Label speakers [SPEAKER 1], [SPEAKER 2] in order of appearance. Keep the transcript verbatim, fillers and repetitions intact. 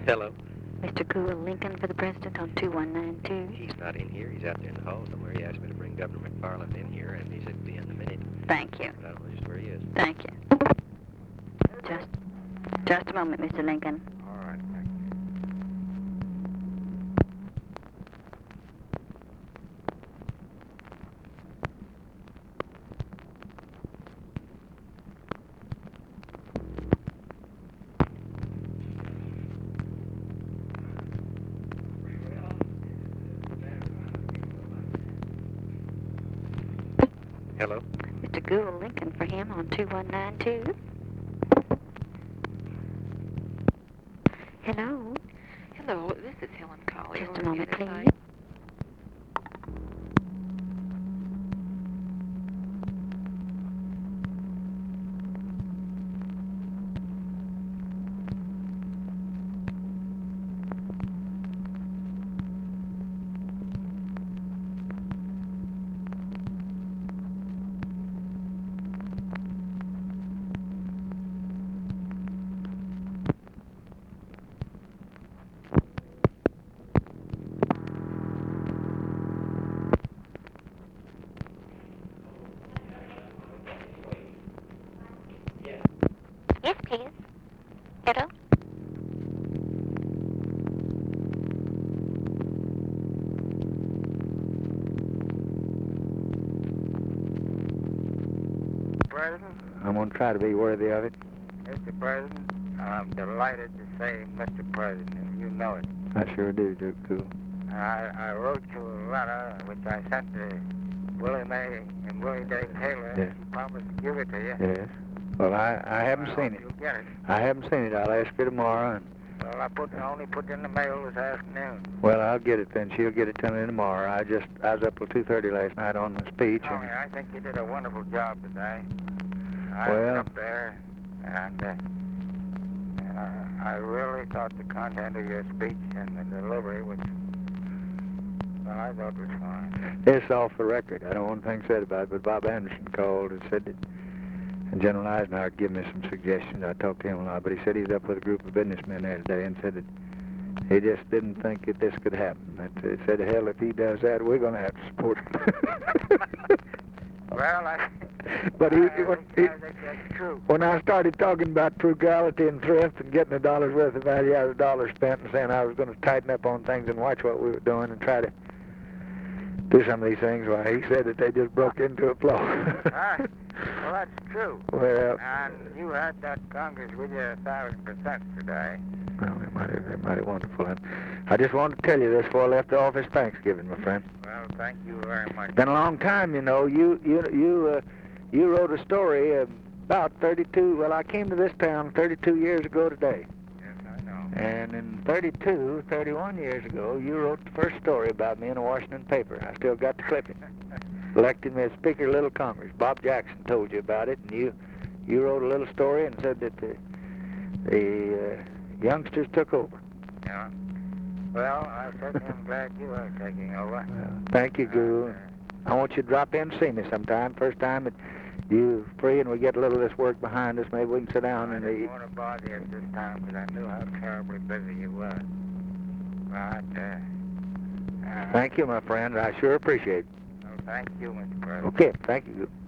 [SPEAKER 1] Hello.
[SPEAKER 2] Mister Gould Lincoln for the president on two one nine two.
[SPEAKER 1] He's not in here. He's out there in the hall somewhere. He asked me to bring Governor McFarland in here, and he said he'd be in a minute.
[SPEAKER 2] Thank you.
[SPEAKER 1] But I don't know just where he is.
[SPEAKER 2] Thank you. Just, just a moment, Mister Lincoln.
[SPEAKER 1] All right, thank you. Hello?
[SPEAKER 2] Mister Gould Lincoln for him on two one nine two. Hello?
[SPEAKER 3] Hello, this is Helen Collier.
[SPEAKER 2] Just a moment, please.
[SPEAKER 3] Side.
[SPEAKER 2] Yes, please. Hello?
[SPEAKER 4] President,
[SPEAKER 5] I'm going to try to be worthy of it.
[SPEAKER 4] Mister President, I'm delighted to say Mister President, and you know it.
[SPEAKER 5] I sure do, Duke Cool.
[SPEAKER 4] I, I wrote you a letter which I sent to Willie Mae and Willie Day Taylor.
[SPEAKER 5] Yes.
[SPEAKER 4] She promised to give it to you.
[SPEAKER 5] Yes. Well, I, I haven't
[SPEAKER 4] I
[SPEAKER 5] seen
[SPEAKER 4] hope
[SPEAKER 5] it.
[SPEAKER 4] You'll get it.
[SPEAKER 5] I haven't seen it. I'll ask her tomorrow. And,
[SPEAKER 4] Well, I put I only put it in the mail this afternoon.
[SPEAKER 5] well, I'll get it then. She'll get it to me tomorrow. I just, I was up till two thirty last night on the speech.
[SPEAKER 4] Tony,
[SPEAKER 5] And,
[SPEAKER 4] I think you did a wonderful job today. I
[SPEAKER 5] Well-
[SPEAKER 4] went up there, and, uh, and I, I really thought the content of your speech and the delivery was, well, I thought it was fine.
[SPEAKER 5] it's off the record. I don't want anything said about it, but Bob Anderson called and said that and General Eisenhower gave me some suggestions. I talked to him a lot, but he said he's up with a group of businessmen there today and said that he just didn't think that this could happen. That he said, hell, if he does that, we're going to have to support him.
[SPEAKER 4] Well, I,
[SPEAKER 5] But he,
[SPEAKER 4] I,
[SPEAKER 5] when,
[SPEAKER 4] think,
[SPEAKER 5] he,
[SPEAKER 4] I think that's true.
[SPEAKER 5] when I started talking about frugality and thrift and getting a dollar's worth of value out of the dollar spent and saying I was going to tighten up on things and watch what we were doing and try to do some of these things, why, he said that they just broke into a flow.
[SPEAKER 4] Ah, well, that's true.
[SPEAKER 5] Well,
[SPEAKER 4] And you had that Congress with you a thousand percent today.
[SPEAKER 5] well, they're mighty, they're mighty wonderful. And I just wanted to tell you this before I left the office Thanksgiving, my friend.
[SPEAKER 4] Well, thank you very much.
[SPEAKER 5] Been a long time, you know. You you you uh, you wrote a story about thirty-two. Well, I came to this town thirty-two years ago today.
[SPEAKER 4] Yes, I know.
[SPEAKER 5] And in thirty-two, thirty-one years ago, you wrote the first story about me in a Washington paper. I still got the clipping. Elected me as Speaker of Little Congress. Bob Jackson told you about it, and you you wrote a little story and said that the the uh, youngsters took over.
[SPEAKER 4] Yeah. Well, I certainly am glad you are taking over.
[SPEAKER 5] Well, thank you, Guru.
[SPEAKER 4] And,
[SPEAKER 5] I want you to drop in and see me sometime. First time that you're free and we get a little of this work behind us, maybe we can sit
[SPEAKER 4] uh,
[SPEAKER 5] down
[SPEAKER 4] I
[SPEAKER 5] and
[SPEAKER 4] didn't
[SPEAKER 5] eat.
[SPEAKER 4] want to bother you at this time because I knew how terribly busy you were. But, uh, uh,
[SPEAKER 5] Thank you, my friend. I sure appreciate it.
[SPEAKER 4] well, thank you, Mister President.
[SPEAKER 5] Okay, thank you.